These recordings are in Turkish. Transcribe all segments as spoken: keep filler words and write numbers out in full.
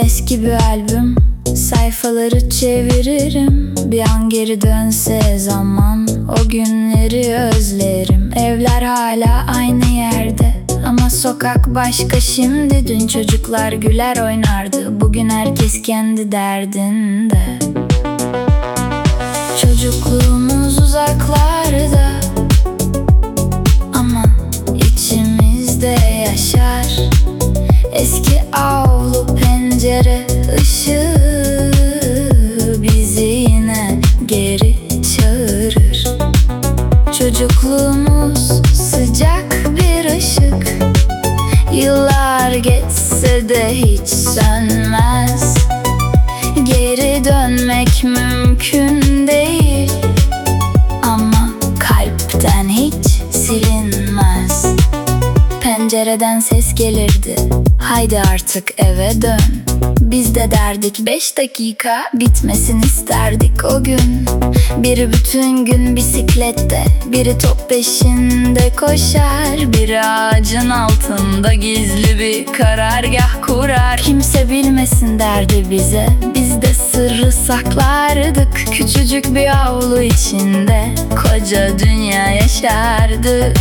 eski bir albüm, sayfaları çeviririm. Bir an geri dönse zaman, o günleri özlerim. Evler hala aynı yerde ama sokak başka şimdi. Dün çocuklar güler oynardı, bugün herkes kendi derdinde. Çocukluğumuz uzaklarda ama içimizde yaşar. Eski avlu pencere ışığı bizi yine geri çağırır. Çocukluğumuz sıcak bir ışık, yıllar geçse de hiç sönmez. Geri dönmek mümkün değil ama kalpten hiç silinmez. Pencereden ses gelirdi, haydi artık eve dön. Biz de derdik beş dakika, bitmesin isterdik o gün. Biri bütün gün bisiklette, biri top peşinde koşar. Biri ağacın altında gizli bir karargah kurar. Kimse bilmesin derdi bize, biz de sırrı saklardık. Küçücük bir avlu içinde koca dünya yaşardık.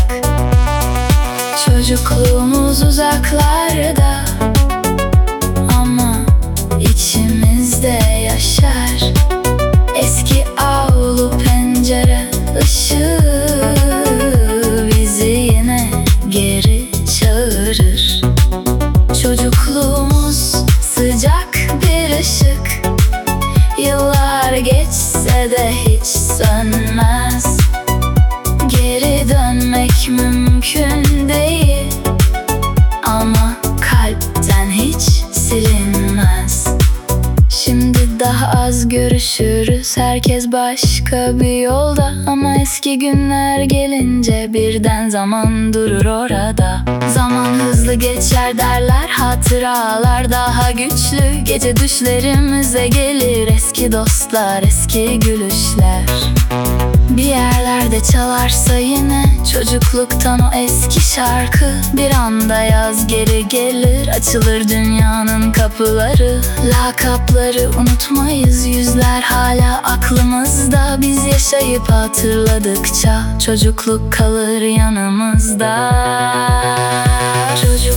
Çocukluğumuz uzaklarda ama içimizde yaşar. Eski avlu pencere ışığı bizi yine geri çağırır. Çocukluğumuz sıcak bir ışık, yıllar geçse de hiç sönmez. Geri dönmek mümkün değil ama kalpten hiç silinmez. Şimdi daha az görüşürüz, herkes başka bir yolda. Ama eski günler gelince birden zaman durur orada. Zaman hızlı geçer derler, hatıralar daha güçlü. Gece düşlerimize gelir eski dostlar, eski gülüşler. Bir yerlerde çalarsa yine çocukluktan o eski şarkı. Bir anda yaz geri gelir, açılır dünyanın kapıları. Lakapları unutmayız, yüzler hala aklımızda. Biz yaşayıp hatırladıkça çocukluk kalır yanımızda. Çocuk